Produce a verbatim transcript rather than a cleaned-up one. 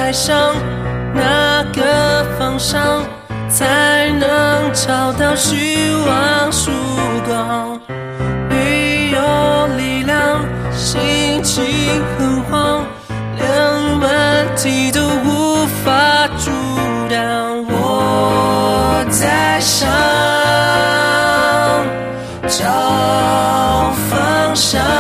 爱上哪个方向，才能找到希望曙光？没有力量，心情很慌，连问题都无法阻挡。我在想找方向。